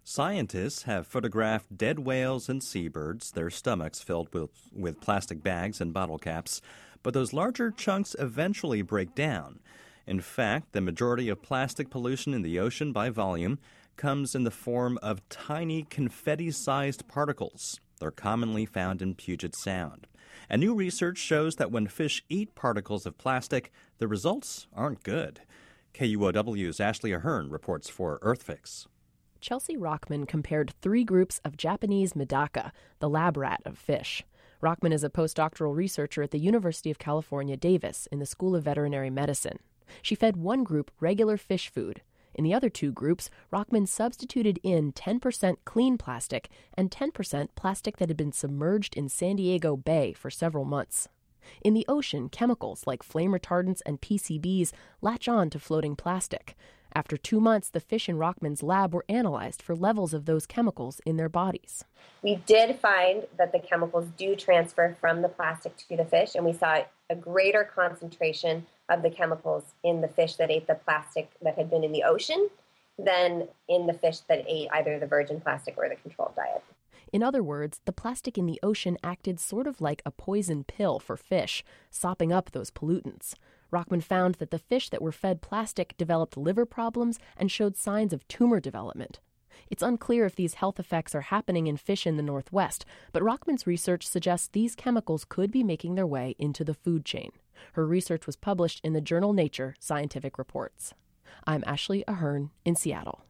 Scientists have photographed dead whales and seabirds, their stomachs filled with plastic bags and bottle caps, but those larger chunks eventually break down. In fact, the majority of plastic pollution in the ocean by volume comes in the form of tiny confetti-sized particles. They're commonly found in Puget Sound. And new research shows that when fish eat particles of plastic, the results aren't good. KUOW's Ashley Ahern reports for EarthFix. Chelsea Rockman compared 3 groups of Japanese Medaka, the lab rat of fish. Rockman is a postdoctoral researcher at the University of California, Davis, in the School of Veterinary Medicine. She fed one group regular fish food. In the other 2 groups, Rockman substituted in 10% clean plastic and 10% plastic that had been submerged in San Diego Bay for several months. In the ocean, chemicals like flame retardants and PCBs latch on to floating plastic. After 2 months, the fish in Rockman's lab were analyzed for levels of those chemicals in their bodies. We did find that the chemicals do transfer from the plastic to the fish, and we saw a greater concentration of the chemicals in the fish that ate the plastic that had been in the ocean than in the fish that ate either the virgin plastic or the controlled diet. In other words, the plastic in the ocean acted sort of like a poison pill for fish, sopping up those pollutants. Rockman found that the fish that were fed plastic developed liver problems and showed signs of tumor development. It's unclear if these health effects are happening in fish in the Northwest, but Rockman's research suggests these chemicals could be making their way into the food chain. Her research was published in the journal Nature Scientific Reports. I'm Ashley Ahern in Seattle.